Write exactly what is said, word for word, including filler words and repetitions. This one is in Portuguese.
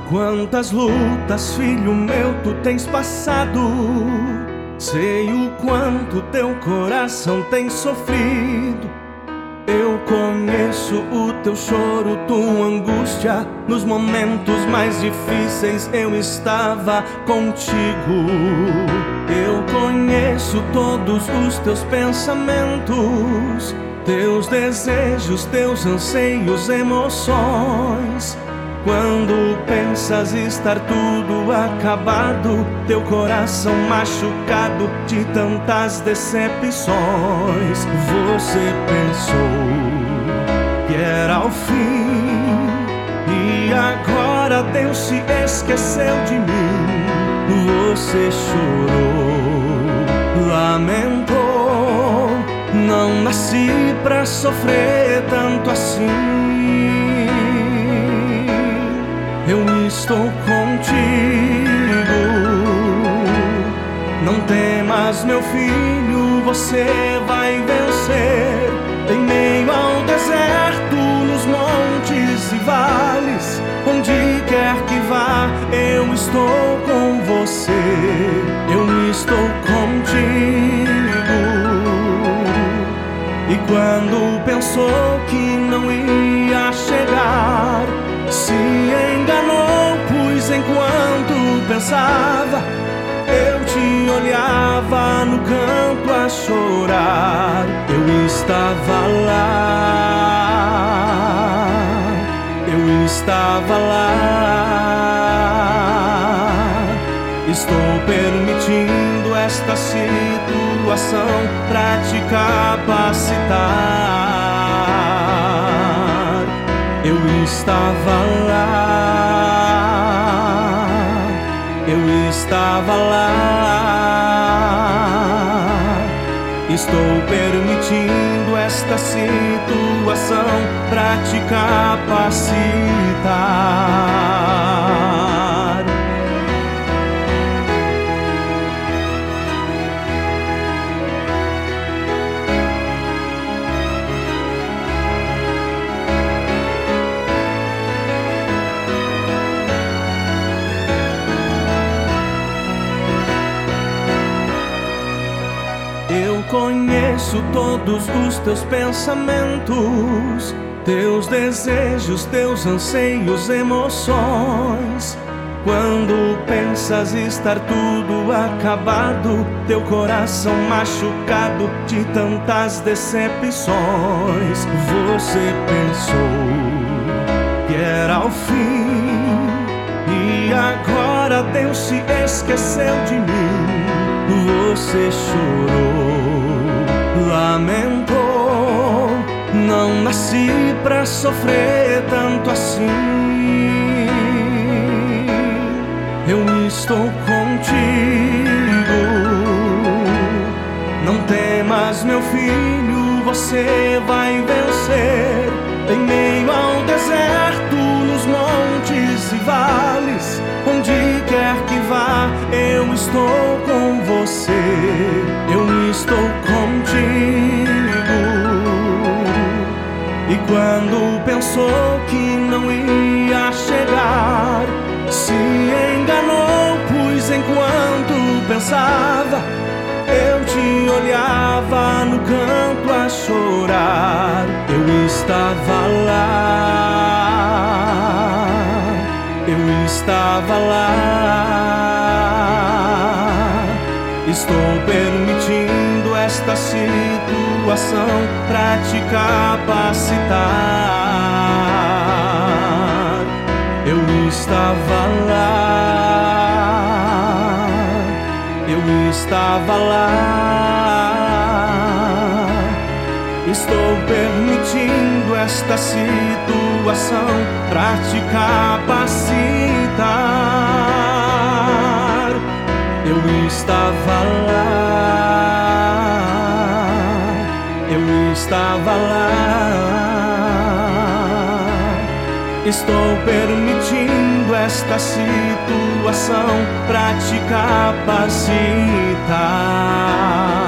Quantas lutas, filho meu, tu tens passado. Sei o quanto teu coração tem sofrido. Eu conheço o teu choro, tua angústia. Nos momentos mais difíceis eu estava contigo. Eu conheço todos os teus pensamentos, teus desejos, teus anseios, emoções. Quando pensas estar tudo acabado, teu coração machucado de tantas decepções, você pensou que era o fim, e agora Deus se esqueceu de mim. Você chorou, lamentou, não nasci pra sofrer tanto assim. Eu estou contigo, não temas, meu filho, você vai vencer. Em meio ao deserto, nos montes e vales, onde quer que vá, eu estou com você. Eu estou contigo. E quando pensou que não ia chegar, se enganou, pois enquanto pensava, eu te olhava no canto a chorar. Eu estava lá, eu estava lá. Estou permitindo esta situação pra te capacitar. Eu estava lá, eu estava lá. Estou permitindo esta situação pra te capacitar. Eu conheço todos os teus pensamentos, teus desejos, teus anseios, emoções. Quando pensas estar tudo acabado, teu coração machucado de tantas decepções, você pensou que era o fim, e agora Deus se esqueceu de mim. Você chorou, lamentou, não nasci pra sofrer tanto assim. Eu estou contigo, não temas, meu filho, você vai vencer. Em meio ao deserto, nos montes e vales, onde quer que vá, eu estou com você. Eu estou contigo. E quando pensou que não ia chegar, se enganou, pois enquanto pensava, eu te olhava no canto a chorar. Eu estava lá, eu estava lá. Estou permitindo esta situação pra te capacitar. Eu estava lá, eu estava lá. Estou permitindo esta situação pra te capacitar. Eu estava lá, eu estava lá. Estou permitindo esta situação pra te capacitar.